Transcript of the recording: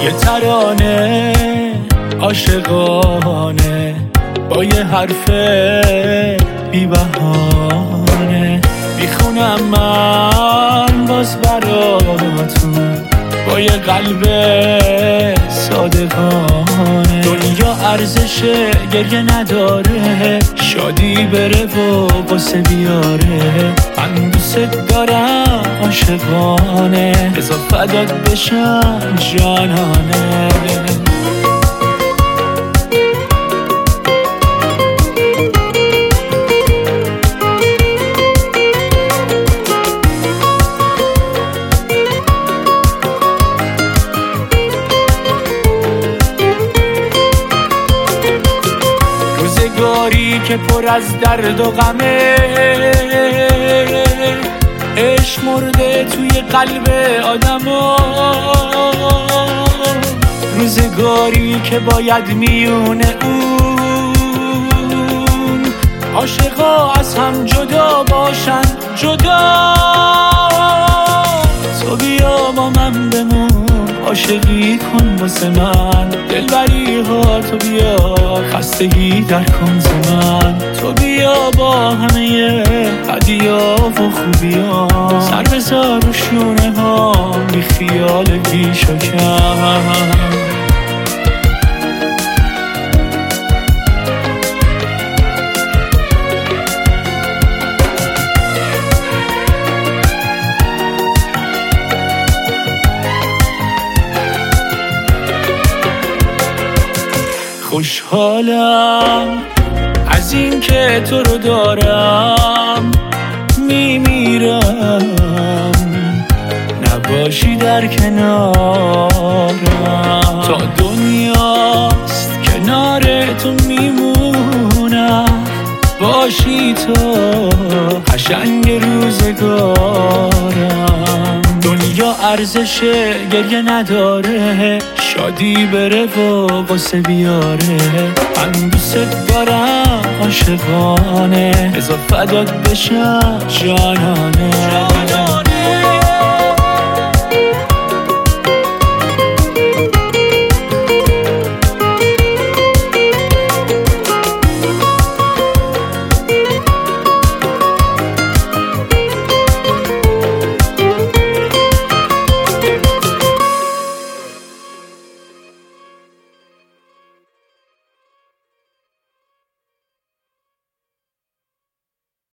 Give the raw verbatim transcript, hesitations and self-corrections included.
یه ترانه عاشقانه با یه حرف بی بهانه میخونم من باز براتون با یه قلب صادقانه. دنیا ارزش گریه نداره، شادی بره و قصه بیاره. من دوست دارم عاشقانه، بذار فدات بشم جانانه. روزگاری که پر از درد و غمه، عشق مرده توی قلب آدما. روزگاری که باید میونه اون عاشقا از هم جدا باشن، جدا. تو بیا با من بمون، عاشقی کن واسه من، دلبری ها تو بیا، خستگی در کن ز من. تو بیا با همه هدیا و خوبیا، سر بذار رو شونه ها، بی خیال بیش و کم. خوشحالم از این که تو رو دارم، میمیرم نباشی در کنارم. تا دنیاست کنار تو میمونم، باشی تو قشنگ روزگارم. دنیا ارزش گریه نداره، شادی بره و قصه بیاره. من دوست دارم عاشقانه، بذار فدات بشم جانانه.